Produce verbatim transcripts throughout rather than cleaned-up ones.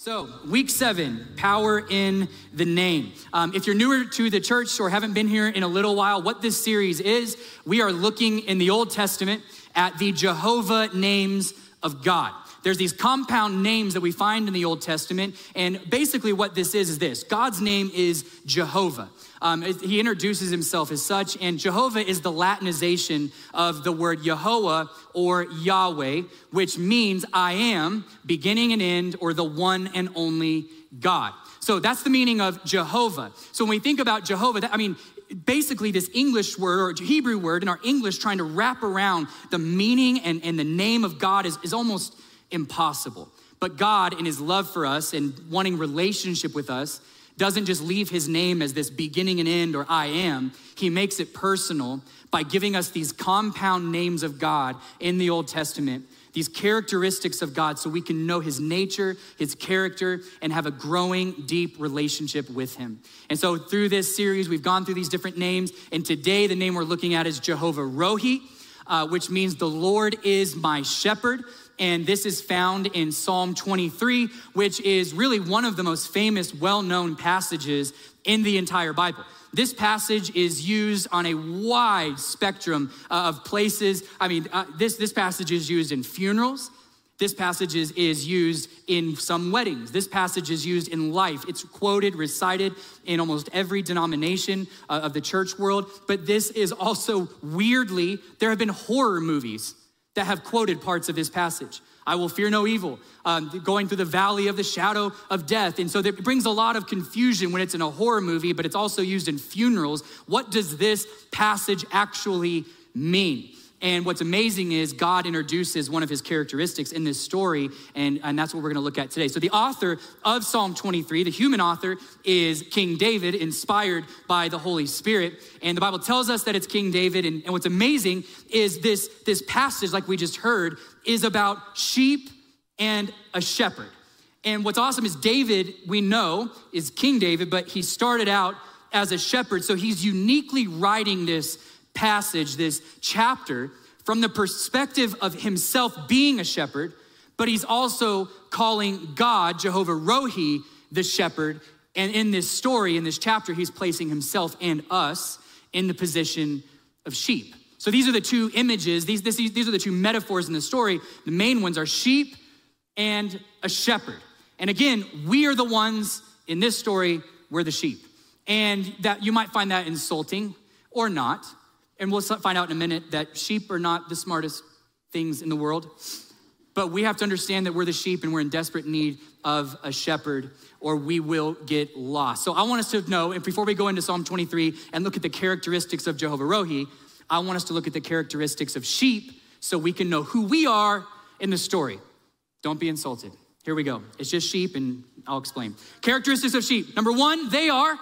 So, week seven, power in the name. Um, if you're newer to the church or haven't been here in a little while, what this series is, we are looking in the Old Testament at the Jehovah names of God. There's these compound names that we find in the Old Testament, and basically what this is is this. God's name is Jehovah. Um, he introduces himself as such, and Jehovah is the Latinization of the word Yehovah or Yahweh, which means I am, beginning and end, or the one and only God. So that's the meaning of Jehovah. So when we think about Jehovah, that, I mean, basically this English word or Hebrew word in our English trying to wrap around the meaning and, and the name of God is, is almost impossible. But God, in his love for us and wanting relationship with us, doesn't just leave his name as this beginning and end or I am. He makes it personal by giving us these compound names of God in the Old Testament, these characteristics of God so we can know his nature, his character, and have a growing, deep relationship with him. And so through this series, we've gone through these different names, and today the name we're looking at is Jehovah Rohi, uh, which means the Lord is my shepherd. And this is found in Psalm twenty-three, which is really one of the most famous, well-known passages in the entire Bible. This passage is used on a wide spectrum of places. I mean, uh, this, this passage is used in funerals. This passage is, is used in some weddings. This passage is used in life. It's quoted, recited in almost every denomination uh, of the church world. But this is also, weirdly, there have been horror movies that have quoted parts of this passage. I will fear no evil, um, going through the valley of the shadow of death. And so that brings a lot of confusion when it's in a horror movie, but it's also used in funerals. What does this passage actually mean? And what's amazing is God introduces one of his characteristics in this story, and, and that's what we're gonna look at today. So the author of Psalm twenty-three, the human author, is King David, inspired by the Holy Spirit. And the Bible tells us that it's King David, and, and what's amazing is this, this passage, like we just heard, is about sheep and a shepherd. And what's awesome is David, we know, is King David, but he started out as a shepherd, so he's uniquely writing this passage, this chapter, from the perspective of himself being a shepherd, but he's also calling God, Jehovah Rohi, the shepherd. And in this story, in this chapter, he's placing himself and us in the position of sheep. So these are the two images, these, this, these are the two metaphors in the story. The main ones are sheep and a shepherd. And again, we are the ones in this story, we're the sheep. And that you might find that insulting or not. And we'll find out in a minute that sheep are not the smartest things in the world. But we have to understand that we're the sheep and we're in desperate need of a shepherd or we will get lost. So I want us to know, and before we go into Psalm twenty-three and look at the characteristics of Jehovah Rohi, I want us to look at the characteristics of sheep so we can know who we are in the story. Don't be insulted. Here we go. It's just sheep and I'll explain. Characteristics of sheep. Number one, they are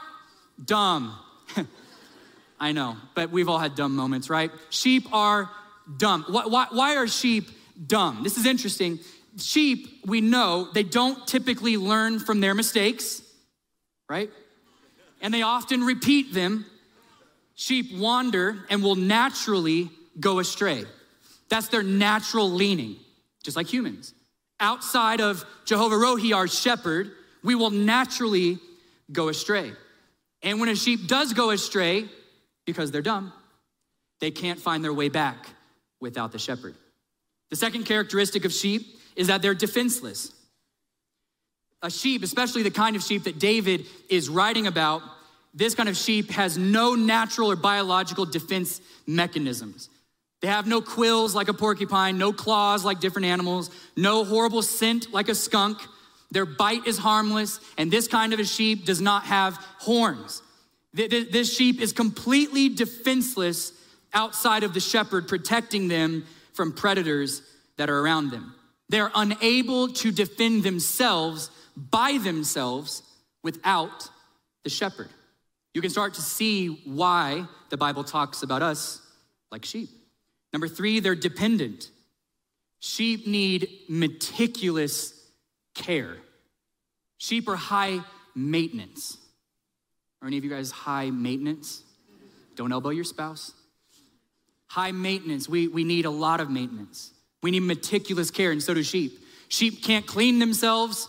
dumb. I know, but we've all had dumb moments, right? Sheep are dumb. Why, why, why are sheep dumb? This is interesting. Sheep, we know, they don't typically learn from their mistakes, right? And they often repeat them. Sheep wander and will naturally go astray. That's their natural leaning, just like humans. Outside of Jehovah Rohi, our shepherd, we will naturally go astray. And when a sheep does go astray, because they're dumb, they can't find their way back without the shepherd. The second characteristic of sheep is that they're defenseless. A sheep, especially the kind of sheep that David is writing about, this kind of sheep has no natural or biological defense mechanisms. They have no quills like a porcupine, no claws like different animals, no horrible scent like a skunk. Their bite is harmless, and this kind of a sheep does not have horns. This sheep is completely defenseless outside of the shepherd protecting them from predators that are around them. They're unable to defend themselves by themselves without the shepherd. You can start to see why the Bible talks about us like sheep. Number three, they're dependent. Sheep need meticulous care. Sheep are high maintenance. Are any of you guys high maintenance? Don't elbow your spouse. High maintenance, we, we need a lot of maintenance. We need meticulous care, and so do sheep. Sheep can't clean themselves.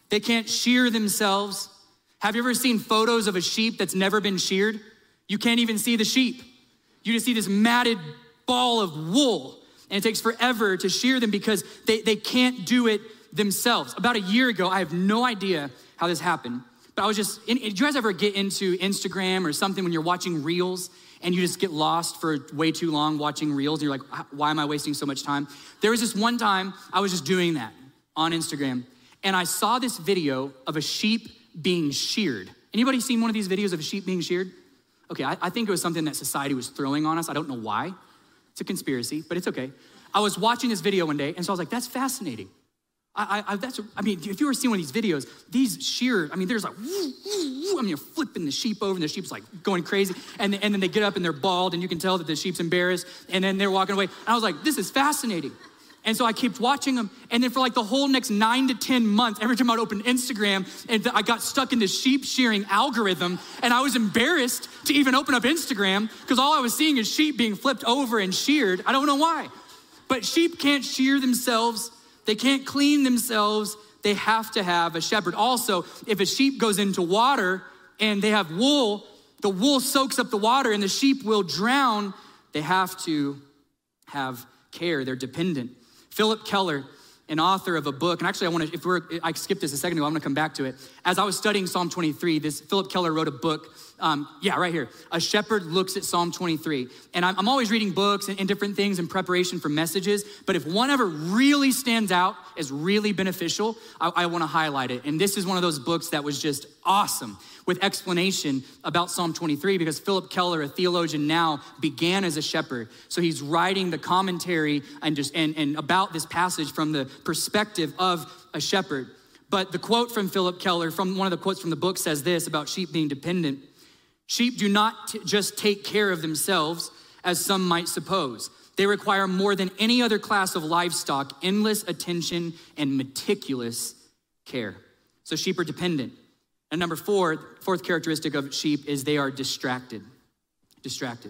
They can't shear themselves. Have you ever seen photos of a sheep that's never been sheared? You can't even see the sheep. You just see this matted ball of wool, and it takes forever to shear them because they, they can't do it themselves. About a year ago, I have no idea how this happened, but I was just, in, did you guys ever get into Instagram or something when you're watching Reels and you just get lost for way too long watching Reels and you're like, why am I wasting so much time? There was this one time I was just doing that on Instagram, and I saw this video of a sheep being sheared. Anybody seen one of these videos of a sheep being sheared? Okay, I, I think it was something that society was throwing on us. I don't know why. It's a conspiracy, but it's okay. I was watching this video one day, and so I was like, that's fascinating. I, I, that's, I mean, if you ever seen one of these videos, these shear, I mean, there's like, woo, woo, woo. I mean, you're flipping the sheep over, and the sheep's like going crazy, and, and then they get up and they're bald, and you can tell that the sheep's embarrassed, and then they're walking away. And I was like, this is fascinating. And so I kept watching them, and then for like the whole next nine to ten months, every time I'd open Instagram, and I got stuck in the sheep shearing algorithm, and I was embarrassed to even open up Instagram, because all I was seeing is sheep being flipped over and sheared. I don't know why. But sheep can't shear themselves. They can't clean themselves. They have to have a shepherd. Also, if a sheep goes into water and they have wool, the wool soaks up the water and the sheep will drown. They have to have care. They're dependent. Philip Keller, an author of a book, and actually I want to, if we're, I skipped this a second ago, I'm gonna come back to it. As I was studying Psalm twenty-three, this Philip Keller wrote a book, um, yeah, right here. A Shepherd Looks at Psalm twenty-three. And I'm, I'm always reading books and, and different things in preparation for messages, but if one ever really stands out as really beneficial, I, I wanna highlight it. And this is one of those books that was just awesome with explanation about Psalm twenty-three, because Philip Keller, a theologian now, began as a shepherd. So he's writing the commentary and just and, and about this passage from the perspective of a shepherd. But the quote from Philip Keller, from one of the quotes from the book, says this about sheep being dependent. Sheep do not t- just take care of themselves, as some might suppose. They require more than any other class of livestock, endless attention and meticulous care. So sheep are dependent. And number four, fourth characteristic of sheep is they are distracted. Distracted.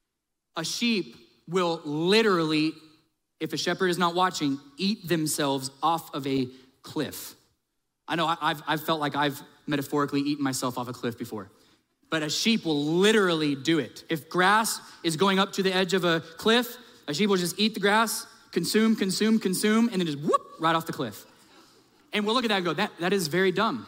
A sheep will literally, if a shepherd is not watching, eat themselves off of a cliff. I know I've, I've felt like I've metaphorically eaten myself off a cliff before, but a sheep will literally do it. If grass is going up to the edge of a cliff, a sheep will just eat the grass, consume, consume, consume, and then just whoop, right off the cliff. And we'll look at that and go, that, that is very dumb.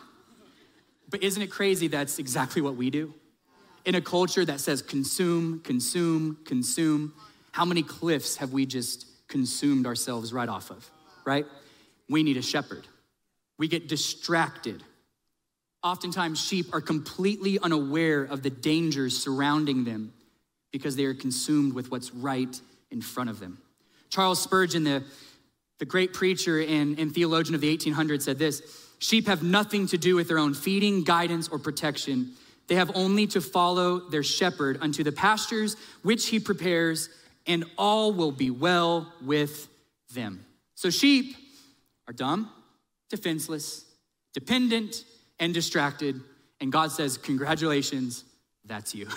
But isn't it crazy that's exactly what we do? In a culture that says consume, consume, consume, how many cliffs have we just consumed ourselves right off of, right? We need a shepherd. We get distracted. Oftentimes sheep are completely unaware of the dangers surrounding them because they are consumed with what's right in front of them. Charles Spurgeon, the, the great preacher and, and theologian of the eighteen hundreds, said this: sheep have nothing to do with their own feeding, guidance, or protection. They have only to follow their shepherd unto the pastures which he prepares, and all will be well with them. So sheep are dumb, defenseless, dependent, and distracted. And God says, congratulations, that's you.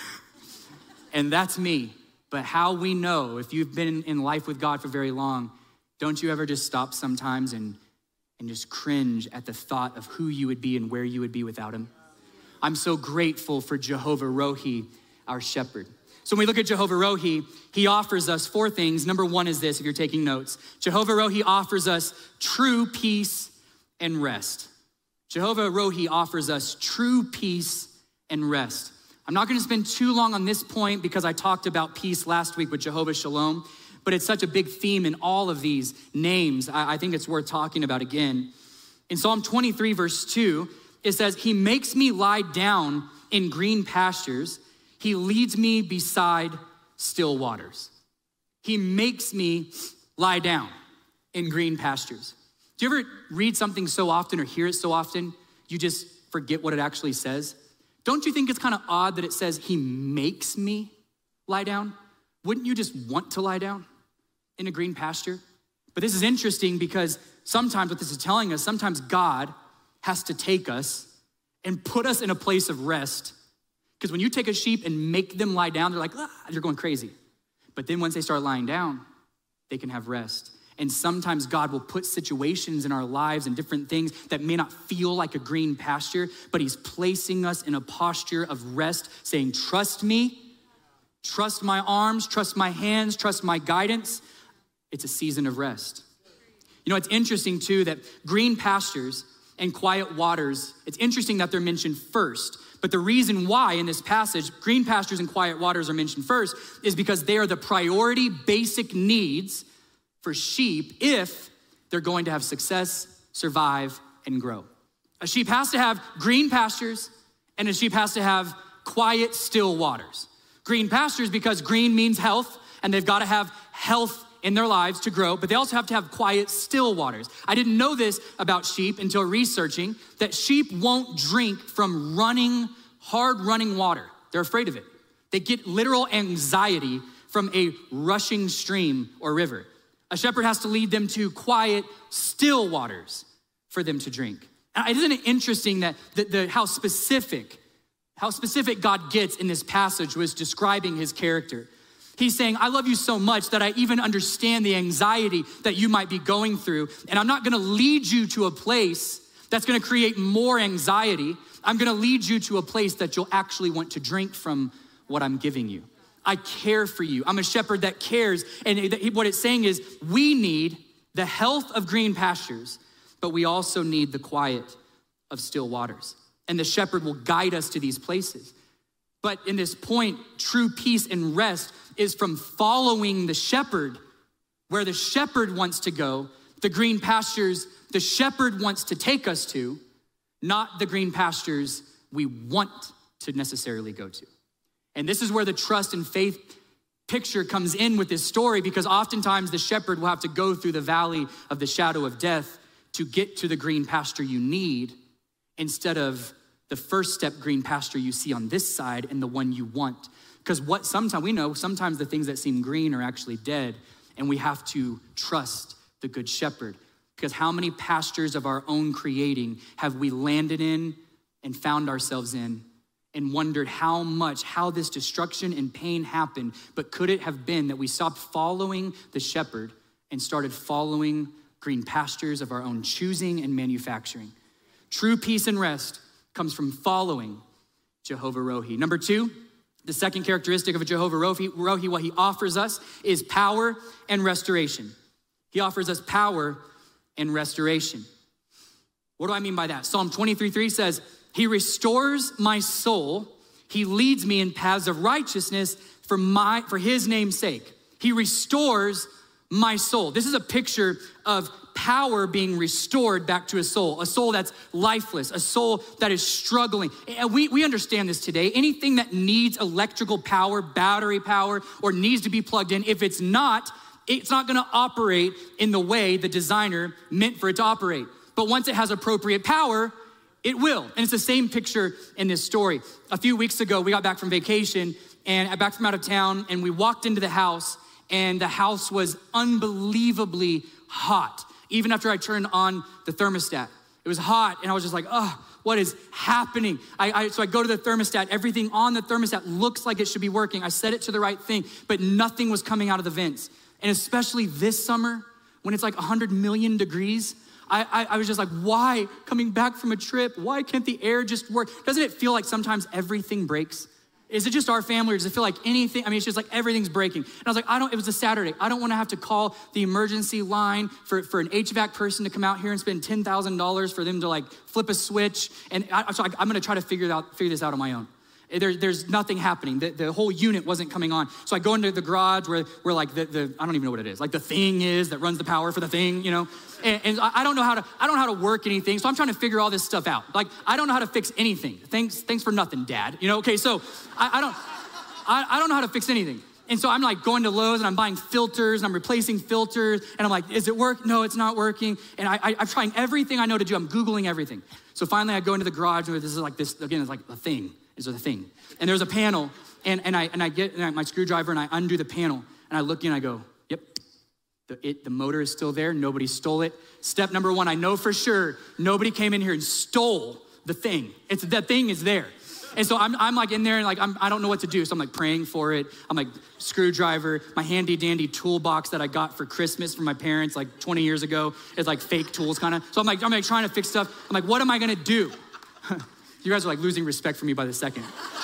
And that's me. But how we know, if you've been in life with God for very long, don't you ever just stop sometimes and and just cringe at the thought of who you would be and where you would be without him? I'm so grateful for Jehovah Rohi, our shepherd. So when we look at Jehovah Rohi, he offers us four things. Number one is this, if you're taking notes. Jehovah Rohi offers us true peace and rest. Jehovah Rohi offers us true peace and rest. I'm not gonna spend too long on this point because I talked about peace last week with Jehovah Shalom, but it's such a big theme in all of these names. I think it's worth talking about again. In Psalm twenty-three, verse two, it says, he makes me lie down in green pastures. He leads me beside still waters. He makes me lie down in green pastures. Do you ever read something so often or hear it so often, you just forget what it actually says? Don't you think it's kind of odd that it says he makes me lie down? Wouldn't you just want to lie down in a green pasture? But this is interesting because sometimes what this is telling us, sometimes God has to take us and put us in a place of rest. Because when you take a sheep and make them lie down, they're like, ah, you're going crazy. But then once they start lying down, they can have rest. And sometimes God will put situations in our lives and different things that may not feel like a green pasture, but he's placing us in a posture of rest, saying, trust me, trust my arms, trust my hands, trust my guidance. It's a season of rest. You know, it's interesting too that green pastures and quiet waters, it's interesting that they're mentioned first. But the reason why in this passage, green pastures and quiet waters are mentioned first is because they are the priority basic needs for sheep if they're going to have success, survive, and grow. A sheep has to have green pastures and a sheep has to have quiet, still waters. Green pastures because green means health and they've got to have health in their lives to grow, but they also have to have quiet, still waters. I didn't know this about sheep until researching that sheep won't drink from running, hard running water. They're afraid of it. They get literal anxiety from a rushing stream or river. A shepherd has to lead them to quiet, still waters for them to drink. And isn't it interesting that the, the, how specific, how specific God gets in this passage was describing his character. He's saying, I love you so much that I even understand the anxiety that you might be going through. And I'm not gonna lead you to a place that's gonna create more anxiety. I'm gonna lead you to a place that you'll actually want to drink from what I'm giving you. I care for you. I'm a shepherd that cares. And what it's saying is we need the health of green pastures, but we also need the quiet of still waters. And the shepherd will guide us to these places. But in this point, true peace and rest is from following the shepherd where the shepherd wants to go, the green pastures the shepherd wants to take us to, not the green pastures we want to necessarily go to. And this is where the trust and faith picture comes in with this story, because oftentimes the shepherd will have to go through the valley of the shadow of death to get to the green pasture you need, instead of the first step green pasture you see on this side and the one you want. Because what sometimes we know, sometimes the things that seem green are actually dead, and we have to trust the good shepherd. Because how many pastures of our own creating have we landed in and found ourselves in and wondered how much, how this destruction and pain happened, but could it have been that we stopped following the shepherd and started following green pastures of our own choosing and manufacturing? True peace and rest comes from following Jehovah Rohi. Number two, the second characteristic of a Jehovah Rohi, Rohi, what he offers us is power and restoration. He offers us power and restoration. What do I mean by that? Psalm twenty-three three says, he restores my soul. He leads me in paths of righteousness for my for his name's sake. He restores my soul. This is a picture of power being restored back to a soul, a soul that's lifeless, a soul that is struggling. And we, we understand this today. Anything that needs electrical power, battery power, or needs to be plugged in, if it's not, it's not gonna operate in the way the designer meant for it to operate. But once it has appropriate power, it will. And it's the same picture in this story. A few weeks ago, we got back from vacation and back from out of town, and we walked into the house, and the house was unbelievably hot. Even after I turned on the thermostat, it was hot, and I was just like, oh, what is happening? I, I, so I go to the thermostat. Everything on the thermostat looks like it should be working. I set it to the right thing, but nothing was coming out of the vents. And especially this summer, when it's like one hundred million degrees, I, I, I was just like, why, coming back from a trip, why can't the air just work? Doesn't it feel like sometimes everything breaks? Is it just our family, or does it feel like anything? I mean, it's just like everything's breaking. And I was like, I don't, it was a Saturday. I don't wanna have to call the emergency line for, for an H V A C person to come out here and spend ten thousand dollars for them to like flip a switch. And I, so I, I'm gonna try to figure, out, figure this out on my own. There, there's nothing happening. The, the whole unit wasn't coming on. So I go into the garage where, where like the, the, I don't even know what it is, like the thing is that runs the power for the thing, you know? And, and I don't know how to, I don't know how to work anything. So I'm trying to figure all this stuff out. Like, I don't know how to fix anything. Thanks, thanks for nothing, Dad. You know, okay, so I, I don't, I, I don't know how to fix anything. And so I'm like going to Lowe's and I'm buying filters and I'm replacing filters. And I'm like, is it work? No, it's not working. And I, I, I'm trying everything I know to do. I'm Googling everything. So finally I go into the garage and this is like this, again, it's like a thing. Is the thing. And there's a panel, and, and I and I get and I, my screwdriver and I undo the panel, and I look in and I go, yep, the, it, the motor is still there, nobody stole it. Step number one, I know for sure nobody came in here and stole the thing. It's that thing is there. And so I'm, I'm like in there and like, I'm, I don't know what to do. So I'm like praying for it. I'm like screwdriver, my handy dandy toolbox that I got for Christmas from my parents like twenty years ago. It's like fake tools kind of. So I'm like, I'm like trying to fix stuff. I'm like, what am I gonna do? You guys are like losing respect for me by the second.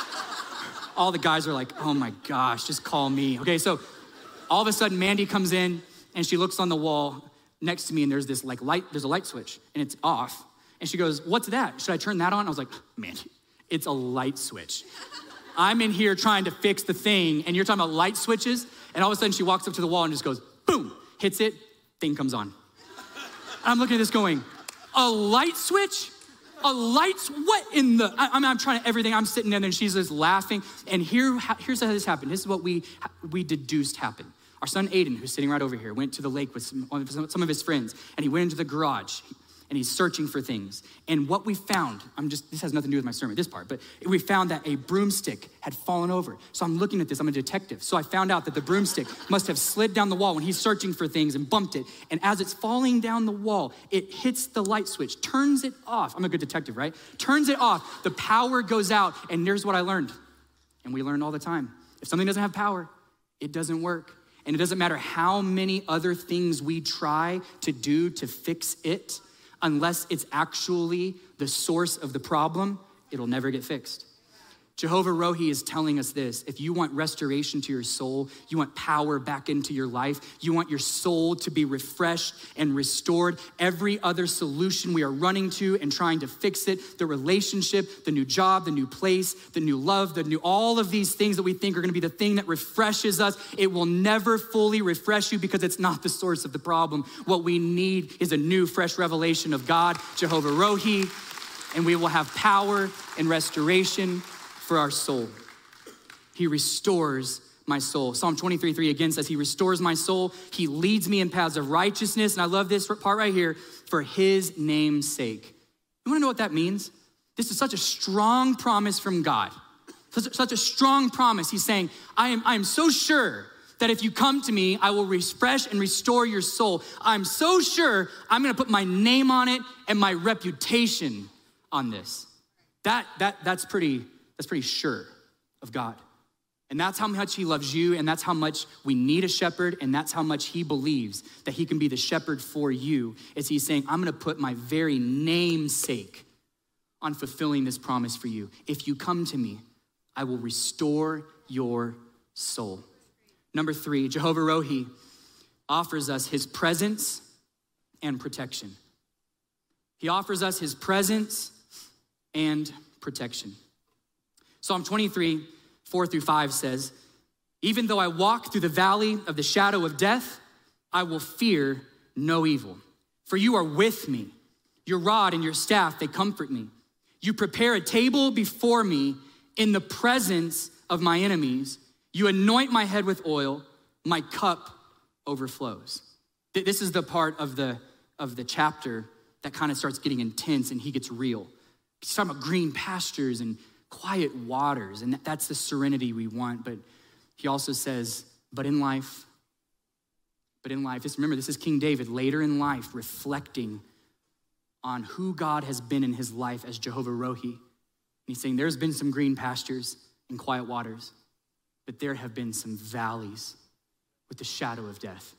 All the guys are like, oh my gosh, just call me. Okay, so all of a sudden Mandy comes in and she looks on the wall next to me and there's this like light, there's a light switch and it's off. And she goes, what's that? Should I turn that on? I was like, Mandy. It's a light switch. I'm in here trying to fix the thing and you're talking about light switches, and all of a sudden she walks up to the wall and just goes, boom, hits it, thing comes on. I'm looking at this going, a light switch? A light, what in the, I, I'm, I'm trying to everything, I'm sitting there and she's just laughing. And here, here's how this happened. This is what we we deduced happened. Our son Aiden, who's sitting right over here, went to the lake with some, some of his friends, and he went into the garage. And he's searching for things. And what we found, I'm just, this has nothing to do with my sermon, this part, but we found that a broomstick had fallen over. So I'm looking at this, I'm a detective. So I found out that the broomstick must have slid down the wall when he's searching for things and bumped it. And as it's falling down the wall, it hits the light switch, turns it off. I'm a good detective, right? Turns it off, the power goes out, and here's what I learned. And we learn all the time. If something doesn't have power, it doesn't work. And it doesn't matter how many other things we try to do to fix it, unless it's actually the source of the problem, it'll never get fixed. Jehovah Rohi is telling us this: if you want restoration to your soul, you want power back into your life, you want your soul to be refreshed and restored, every other solution we are running to and trying to fix it, the relationship, the new job, the new place, the new love, the new, all of these things that we think are gonna be the thing that refreshes us, it will never fully refresh you because it's not the source of the problem. What we need is a new, fresh revelation of God, Jehovah Rohi, and we will have power and restoration for our soul. He restores my soul. Psalm twenty-three three again says, he restores my soul. He leads me in paths of righteousness. And I love this part right here, for his name's sake. You wanna know what that means? This is such a strong promise from God. Such, such a strong promise. He's saying, I am, I am so sure that if you come to me, I will refresh and restore your soul. I'm so sure I'm gonna put my name on it and my reputation on this. That, that, that's pretty, That's pretty sure of God. And that's how much he loves you, and that's how much we need a shepherd, and that's how much he believes that he can be the shepherd for you, is he's saying, I'm gonna put my very namesake on fulfilling this promise for you. If you come to me, I will restore your soul. Number three, Jehovah Rohi offers us his presence and protection. He offers us his presence and protection. Psalm twenty-three, four through five says, even though I walk through the valley of the shadow of death, I will fear no evil. For you are with me. Your rod and your staff, they comfort me. You prepare a table before me in the presence of my enemies. You anoint my head with oil. My cup overflows. This is the part of the, of the chapter that kind of starts getting intense and he gets real. He's talking about green pastures and quiet waters, and that's the serenity we want. But he also says, but in life, but in life, just remember, this is King David later in life reflecting on who God has been in his life as Jehovah Rohi. And he's saying there's been some green pastures and quiet waters, but there have been some valleys with the shadow of death.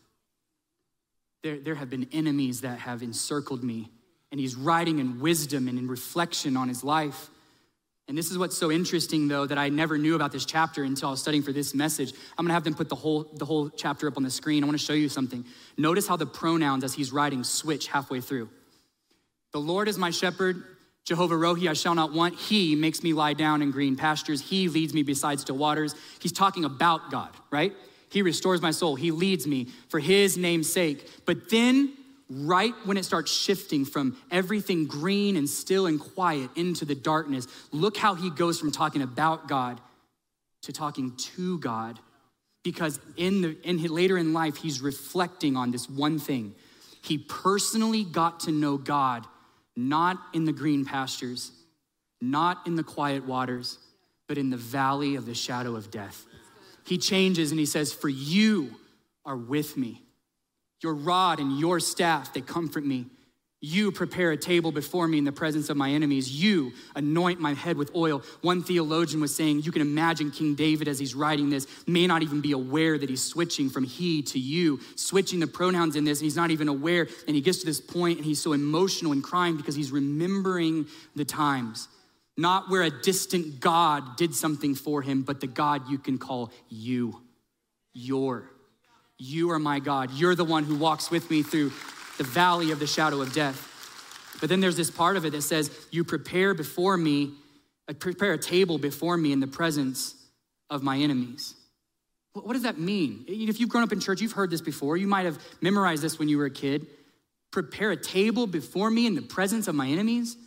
There, there have been enemies that have encircled me, and he's writing in wisdom and in reflection on his life. And this is what's so interesting, though, that I never knew about this chapter until I was studying for this message. I'm gonna have them put the whole, the whole chapter up on the screen. I wanna show you something. Notice how the pronouns as he's writing switch halfway through. The Lord is my shepherd, Jehovah Rohi, I shall not want. He makes me lie down in green pastures. He leads me beside still waters. He's talking about God, right? He restores my soul. He leads me for his name's sake. But then right when it starts shifting from everything green and still and quiet into the darkness, look how he goes from talking about God to talking to God. Because in the in his, later in life, he's reflecting on this one thing. He personally got to know God, not in the green pastures, not in the quiet waters, but in the valley of the shadow of death. He changes and he says, for you are with me. Your rod and your staff, they comfort me. You prepare a table before me in the presence of my enemies. You anoint my head with oil. One theologian was saying, you can imagine King David as he's writing this, may not even be aware that he's switching from he to you, switching the pronouns in this, and he's not even aware. And he gets to this point and he's so emotional and crying because he's remembering the times, not where a distant God did something for him, but the God you can call you, your. You are my God. You're the one who walks with me through the valley of the shadow of death. But then there's this part of it that says, you prepare before me, prepare a table before me in the presence of my enemies. What does that mean? If you've grown up in church, you've heard this before. You might have memorized this when you were a kid. Prepare a table before me in the presence of my enemies.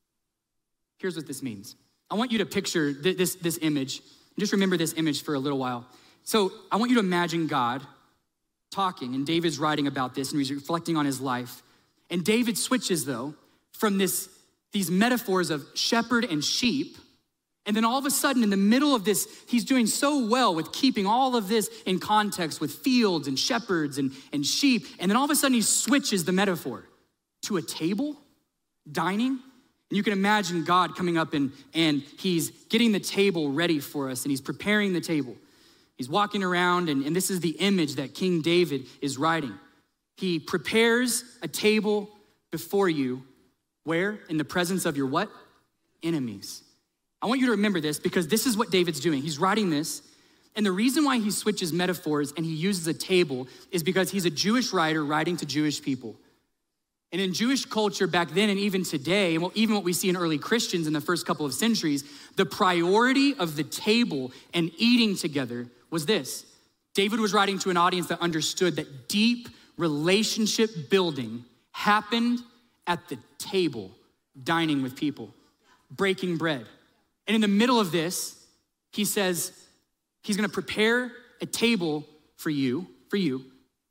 Here's what this means. I want you to picture this, this image. Just remember this image for a little while. So I want you to imagine God talking, and David's writing about this, and he's reflecting on his life. And David switches, though, from this these metaphors of shepherd and sheep, and then all of a sudden, in the middle of this, he's doing so well with keeping all of this in context with fields and shepherds and, and sheep, and then all of a sudden, he switches the metaphor to a table, dining, and you can imagine God coming up and, and he's getting the table ready for us, and he's preparing the table. He's walking around, and, and this is the image that King David is writing. He prepares a table before you, where? In the presence of your what? Enemies. I want you to remember this because this is what David's doing. He's writing this, and the reason why he switches metaphors and he uses a table is because he's a Jewish writer writing to Jewish people. And in Jewish culture back then and even today, and even what we see in early Christians in the first couple of centuries, the priority of the table and eating together was this. David was writing to an audience that understood that deep relationship building happened at the table, dining with people, breaking bread. And in the middle of this, he says he's gonna prepare a table for you, for you,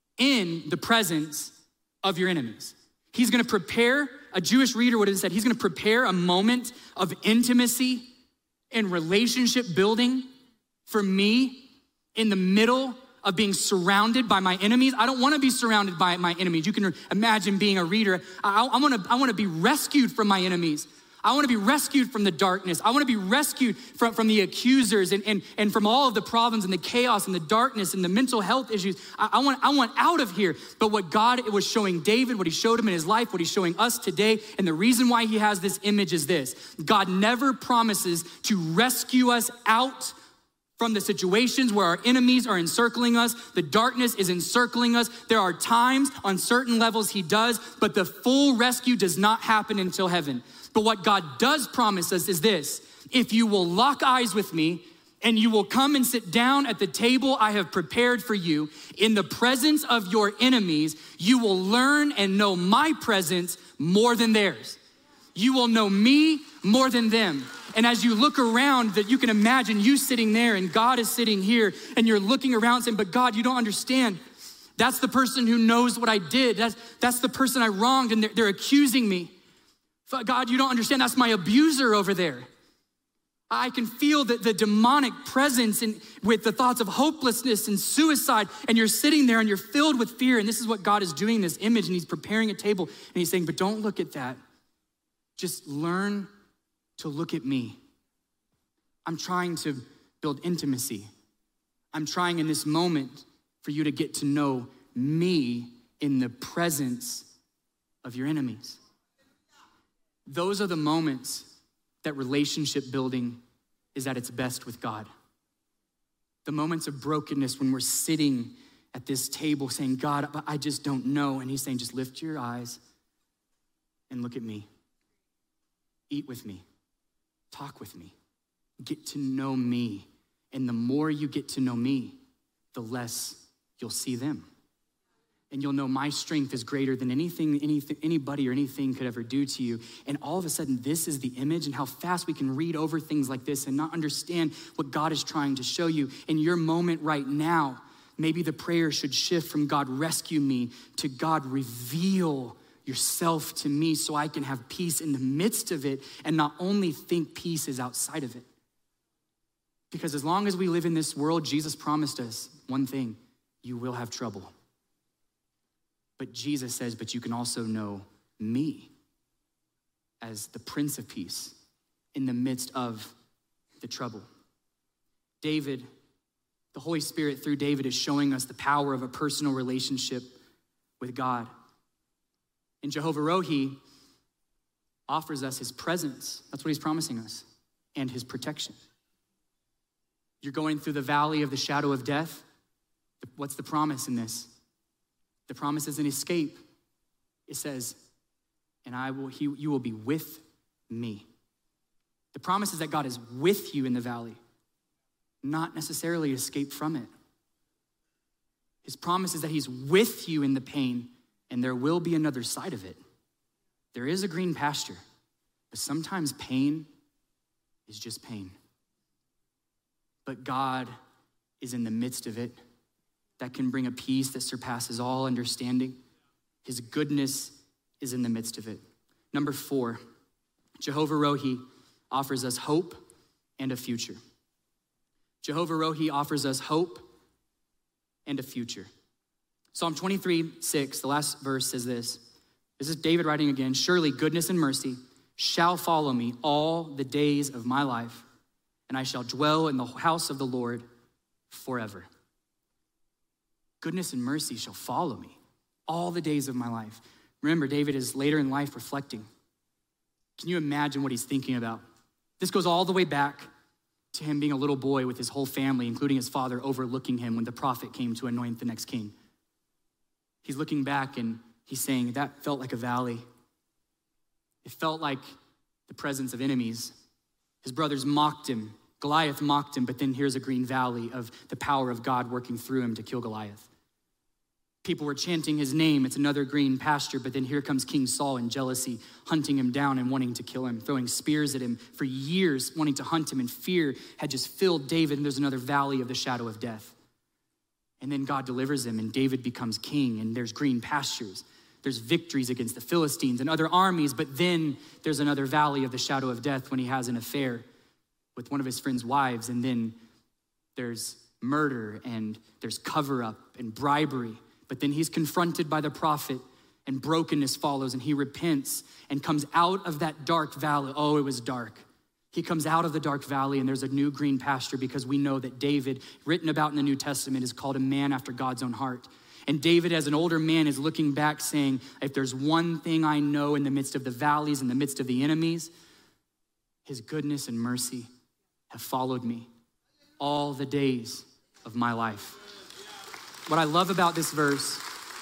in the presence of your enemies. He's gonna prepare, a Jewish reader would have said, he's gonna prepare a moment of intimacy and relationship building for me in the middle of being surrounded by my enemies. I don't wanna be surrounded by my enemies. You can imagine being a reader. I, I, wanna, I wanna be rescued from my enemies. I wanna be rescued from the darkness. I wanna be rescued from, from the accusers and, and, and from all of the problems and the chaos and the darkness and the mental health issues. I, I, want, I want out of here. But what God was showing David, what he showed him in his life, what he's showing us today, and the reason why he has this image is this. God never promises to rescue us out from the situations where our enemies are encircling us. The darkness is encircling us. There are times on certain levels he does, but the full rescue does not happen until heaven. But what God does promise us is this: if you will lock eyes with me and you will come and sit down at the table I have prepared for you in the presence of your enemies, you will learn and know my presence more than theirs. You will know me more than them. And as you look around, that you can imagine you sitting there and God is sitting here, and you're looking around saying, but God, you don't understand. That's the person who knows what I did. That's, that's the person I wronged, and they're, they're accusing me. God, you don't understand. That's my abuser over there. I can feel the, the demonic presence and with the thoughts of hopelessness and suicide, and you're sitting there and you're filled with fear, and this is what God is doing, this image, and he's preparing a table, and he's saying, but don't look at that. Just learn to look at me. I'm trying to build intimacy. I'm trying in this moment for you to get to know me in the presence of your enemies. Those are the moments that relationship building is at its best with God. The moments of brokenness when we're sitting at this table saying, God, I just don't know. And he's saying, just lift your eyes and look at me. Eat with me. Talk with me. Get to know me. And the more you get to know me, the less you'll see them. And you'll know my strength is greater than anything, anything, anybody or anything could ever do to you. And all of a sudden, this is the image, and how fast we can read over things like this and not understand what God is trying to show you. In your moment right now, maybe the prayer should shift from God, rescue me, to God, reveal yourself to me so I can have peace in the midst of it and not only think peace is outside of it. Because as long as we live in this world, Jesus promised us one thing: you will have trouble. But Jesus says, but you can also know me as the Prince of Peace in the midst of the trouble. David, the Holy Spirit through David is showing us the power of a personal relationship with God. And Jehovah Rohi offers us his presence. That's what he's promising us, and his protection. You're going through the valley of the shadow of death. What's the promise in this? The promise is an escape. It says, and I will, he, you will be with me. The promise is that God is with you in the valley, not necessarily escape from it. His promise is that he's with you in the pain, and there will be another side of it. There is a green pasture, but sometimes pain is just pain. But God is in the midst of it. That can bring a peace that surpasses all understanding. His goodness is in the midst of it. Number four, Jehovah Rohi offers us hope and a future. Jehovah Rohi offers us hope and a future. Psalm twenty-three, six, the last verse says this. This is David writing again. Surely goodness and mercy shall follow me all the days of my life, and I shall dwell in the house of the Lord forever. Goodness and mercy shall follow me all the days of my life. Remember, David is later in life reflecting. Can you imagine what he's thinking about? This goes all the way back to him being a little boy with his whole family, including his father, overlooking him when the prophet came to anoint the next king. He's looking back and he's saying, that felt like a valley. It felt like the presence of enemies. His brothers mocked him. Goliath mocked him, but then here's a green valley of the power of God working through him to kill Goliath. People were chanting his name. It's another green pasture, but then here comes King Saul in jealousy, hunting him down and wanting to kill him, throwing spears at him for years, wanting to hunt him, and fear had just filled David, and there's another valley of the shadow of death. And then God delivers him, and David becomes king, and there's green pastures. There's victories against the Philistines and other armies, but then there's another valley of the shadow of death when he has an affair with one of his friend's wives, and then there's murder, and there's cover-up and bribery. But then he's confronted by the prophet, and brokenness follows, and he repents and comes out of that dark valley. Oh, it was dark. He comes out of the dark valley, and there's a new green pasture, because we know that David, written about in the New Testament, is called a man after God's own heart. And David, as an older man, is looking back saying, if there's one thing I know in the midst of the valleys, in the midst of the enemies, his goodness and mercy have followed me all the days of my life. What I love about this verse,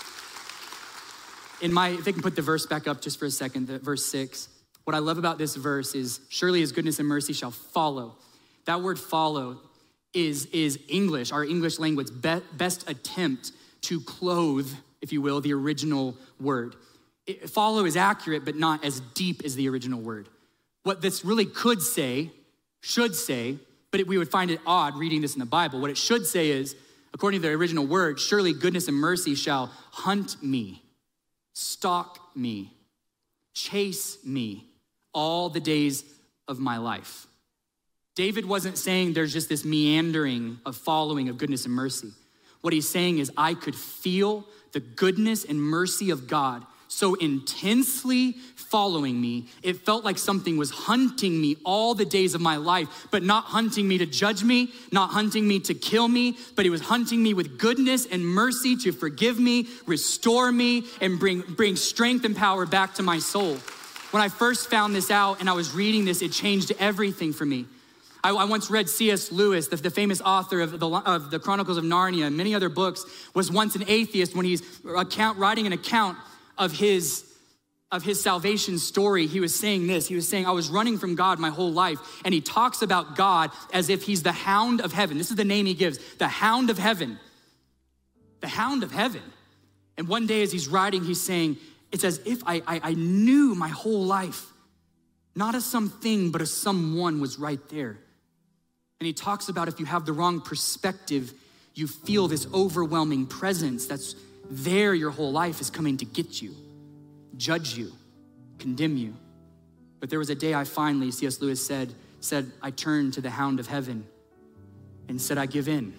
in my, if they can put the verse back up just for a second, the verse six. What I love about this verse is, surely his goodness and mercy shall follow. That word follow is, is English, our English language, be, best attempt to clothe, if you will, the original word. It, follow is accurate, but not as deep as the original word. What this really could say, should say, but it, we would find it odd reading this in the Bible. What it should say is, according to the original word, surely goodness and mercy shall hunt me, stalk me, chase me all the days of my life. David wasn't saying there's just this meandering of following of goodness and mercy. What he's saying is, I could feel the goodness and mercy of God so intensely following me, it felt like something was hunting me all the days of my life, but not hunting me to judge me, not hunting me to kill me, but it was hunting me with goodness and mercy to forgive me, restore me, and bring, bring strength and power back to my soul. When I first found this out and I was reading this, it changed everything for me. I, I once read C S Lewis, the, the famous author of the, of the Chronicles of Narnia and many other books, was once an atheist when he's account, writing an account of his of his salvation story. He was saying this, he was saying, I was running from God my whole life. And he talks about God as if he's the hound of heaven. This is the name he gives, the hound of heaven. The hound of heaven. And one day as he's writing, he's saying, it's as if I, I, I knew my whole life, not as something, but as someone was right there. And he talks about if you have the wrong perspective, you feel this overwhelming presence that's there your whole life is coming to get you, judge you, condemn you. But there was a day I finally, C S Lewis said, said, I turned to the hound of heaven and said, I give in,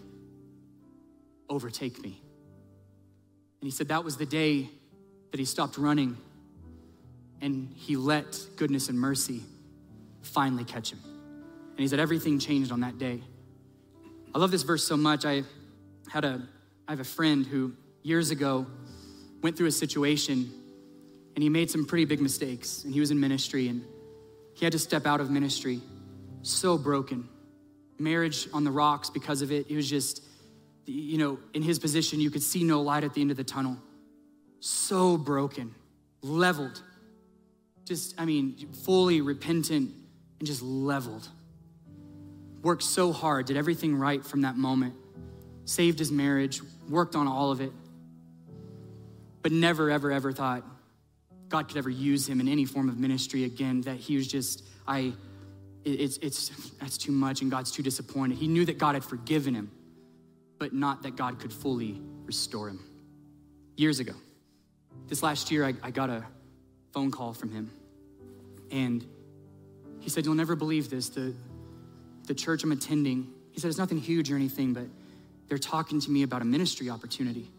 overtake me. And he said that was the day that he stopped running and he let goodness and mercy finally catch him. And he said everything changed on that day. I love this verse so much. I had a, I have a friend who years ago went through a situation and he made some pretty big mistakes, and he was in ministry and he had to step out of ministry. So broken. Marriage on the rocks because of it. It was just, you know, in his position, you could see no light at the end of the tunnel. So broken, leveled. Just, I mean, fully repentant and just leveled. Worked so hard, did everything right from that moment. Saved his marriage, worked on all of it. But never, ever, ever thought God could ever use him in any form of ministry again, that he was just, I, it's, it's, that's too much and God's too disappointed. He knew that God had forgiven him, but not that God could fully restore him. Years ago, this last year, I, I got a phone call from him, and he said, you'll never believe this, the, the church I'm attending, he said, it's nothing huge or anything, but they're talking to me about a ministry opportunity.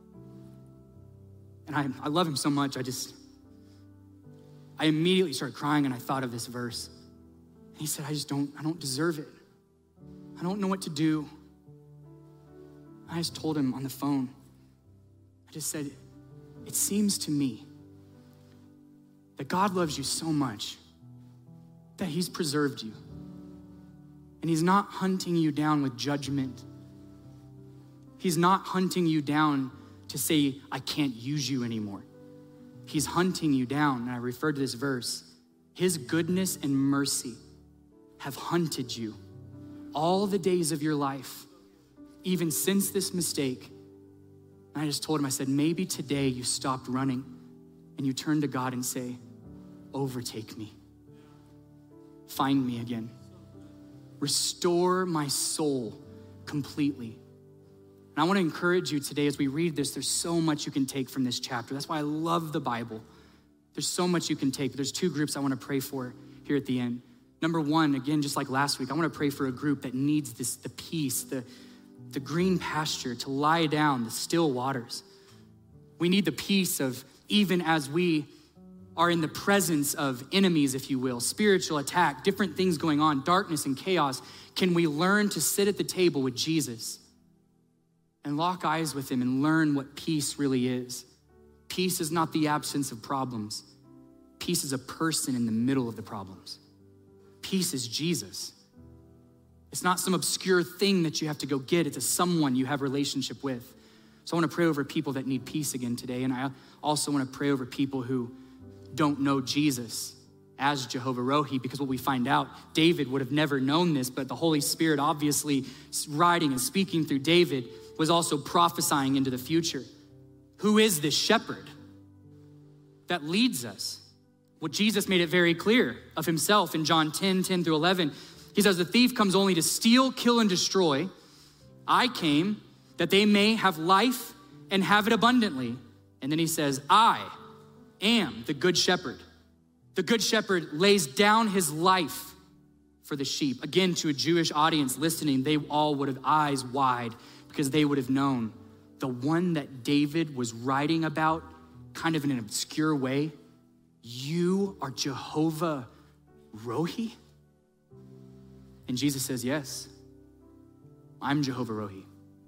And I, I love him so much, I just, I immediately started crying and I thought of this verse. And he said, I just don't, I don't deserve it. I don't know what to do. I just told him on the phone, I just said, it seems to me that God loves you so much that he's preserved you. And he's not hunting you down with judgment. He's not hunting you down to say, I can't use you anymore. He's hunting you down, and I referred to this verse. His goodness and mercy have hunted you all the days of your life, even since this mistake. And I just told him, I said, maybe today you stopped running and you turn to God and say, overtake me. Find me again. Restore my soul completely. And I want to encourage you today as we read this, there's so much you can take from this chapter. That's why I love the Bible. There's so much you can take. But there's two groups I want to pray for here at the end. Number one, again, just like last week, I want to pray for a group that needs this, the peace, the, the green pasture, to lie down, the still waters. We need the peace of, even as we are in the presence of enemies, if you will, spiritual attack, different things going on, darkness and chaos, can we learn to sit at the table with Jesus and lock eyes with him and learn what peace really is? Peace is not the absence of problems. Peace is a person in the middle of the problems. Peace is Jesus. It's not some obscure thing that you have to go get. It's a someone you have a relationship with. So I want to pray over people that need peace again today. And I also want to pray over people who don't know Jesus as Jehovah Rohi, because what we find out, David would have never known this, but the Holy Spirit obviously writing and speaking through David was also prophesying into the future. Who is this shepherd that leads us? Well, Jesus made it very clear of himself in John ten, ten through eleven. He says, the thief comes only to steal, kill, and destroy. I came that they may have life and have it abundantly. And then he says, I am the good shepherd. The good shepherd lays down his life for the sheep. Again, to a Jewish audience listening, they all would have eyes wide because they would have known the one that David was writing about kind of in an obscure way. You are Jehovah Rohi? And Jesus says, yes, I'm Jehovah Rohi.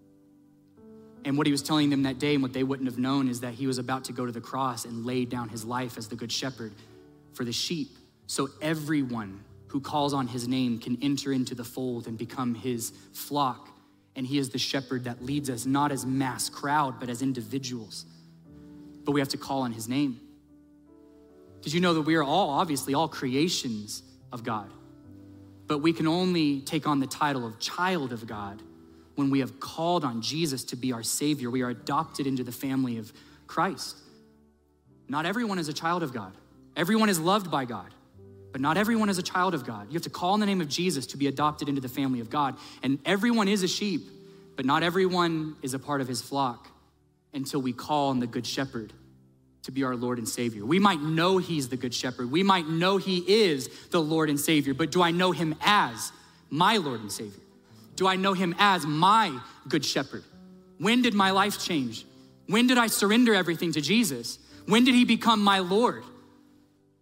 And what he was telling them that day and what they wouldn't have known is that he was about to go to the cross and lay down his life as the good shepherd for the sheep. So everyone who calls on his name can enter into the fold and become his flock. And he is the shepherd that leads us, not as mass crowd, but as individuals. But we have to call on his name. Did you know that we are all, obviously, all creations of God? But we can only take on the title of child of God when we have called on Jesus to be our Savior. We are adopted into the family of Christ. Not everyone is a child of God. Everyone is loved by God, but not everyone is a child of God. You have to call on the name of Jesus to be adopted into the family of God. And everyone is a sheep, but not everyone is a part of his flock until we call on the good shepherd to be our Lord and Savior. We might know he's the good shepherd. We might know he is the Lord and Savior, but do I know him as my Lord and Savior? Do I know him as my good shepherd? When did my life change? When did I surrender everything to Jesus? When did he become my Lord?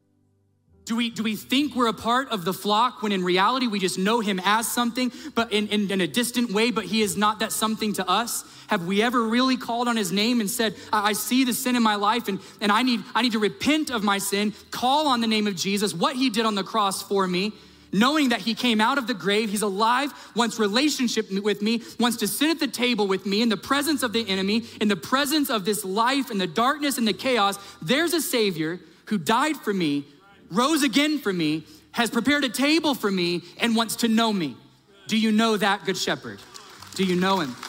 Do we, do we think we're a part of the flock when in reality we just know him as something, but in, in, in a distant way, but he is not that something to us? Have we ever really called on his name and said, I, I see the sin in my life and, and I need, I need to repent of my sin, call on the name of Jesus, what he did on the cross for me, knowing that he came out of the grave, he's alive, wants relationship with me, wants to sit at the table with me in the presence of the enemy, in the presence of this life and the darkness and the chaos. There's a Savior who died for me, rose again for me, has prepared a table for me, and wants to know me. Do you know that good shepherd? Do you know him?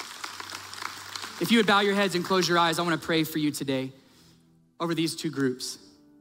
If you would bow your heads and close your eyes, I want to pray for you today over these two groups.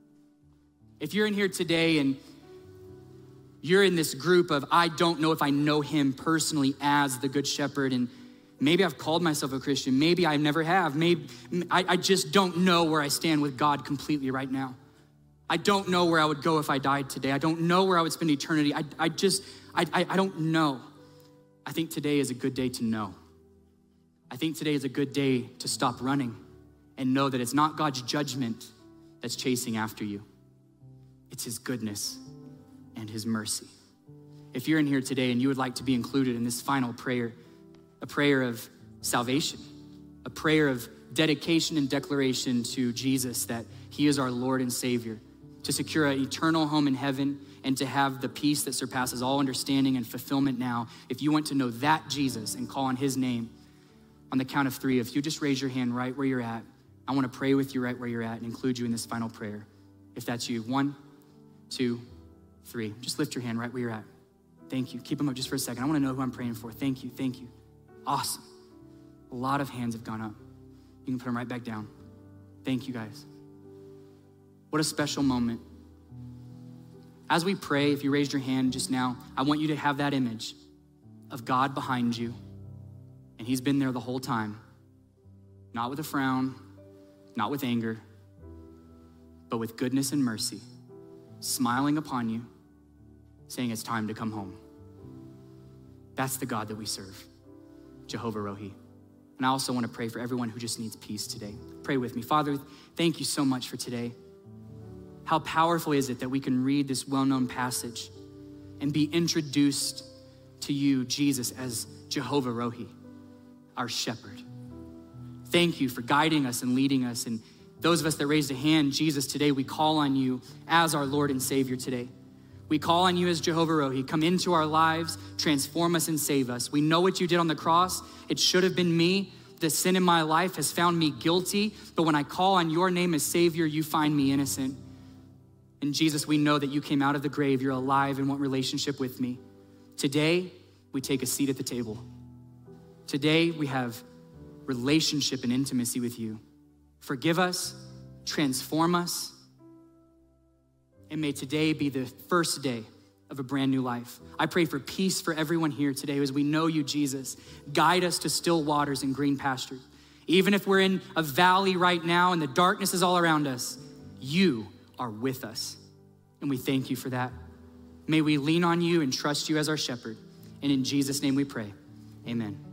If you're in here today and you're in this group of, I don't know if I know him personally as the good shepherd, and maybe I've called myself a Christian, maybe I never have, maybe I, I just don't know where I stand with God completely right now. I don't know where I would go if I died today. I don't know where I would spend eternity. I, I just, I, I, I don't know. I think today is a good day to know. I think today is a good day to stop running and know that it's not God's judgment that's chasing after you. It's his goodness and his mercy. If you're in here today and you would like to be included in this final prayer, a prayer of salvation, a prayer of dedication and declaration to Jesus that he is our Lord and Savior, to secure an eternal home in heaven and to have the peace that surpasses all understanding and fulfillment now. If you want to know that Jesus and call on his name, on the count of three, if you just raise your hand right where you're at, I want to pray with you right where you're at and include you in this final prayer. If that's you, one, two, three. Just lift your hand right where you're at. Thank you. Keep them up just for a second. I want to know who I'm praying for. Thank you, thank you. Awesome. A lot of hands have gone up. You can put them right back down. Thank you, guys. What a special moment. As we pray, if you raised your hand just now, I want you to have that image of God behind you, and he's been there the whole time. Not with a frown, not with anger, but with goodness and mercy, smiling upon you, saying it's time to come home. That's the God that we serve, Jehovah Rohi. And I also want to pray for everyone who just needs peace today. Pray with me. Father, thank you so much for today. How powerful is it that we can read this well-known passage and be introduced to you, Jesus, as Jehovah Rohi, our shepherd. Thank you for guiding us and leading us. And those of us that raised a hand, Jesus, today we call on you as our Lord and Savior today. We call on you as Jehovah Rohi. Come into our lives, transform us and save us. We know what you did on the cross. It should have been me. The sin in my life has found me guilty. But when I call on your name as Savior, you find me innocent. And Jesus, we know that you came out of the grave. You're alive and want relationship with me. Today, we take a seat at the table. Today, we have relationship and intimacy with you. Forgive us, transform us, and may today be the first day of a brand new life. I pray for peace for everyone here today as we know you, Jesus. Guide us to still waters and green pastures. Even if we're in a valley right now and the darkness is all around us, you are with us. And we thank you for that. May we lean on you and trust you as our shepherd. And in Jesus' name we pray, amen.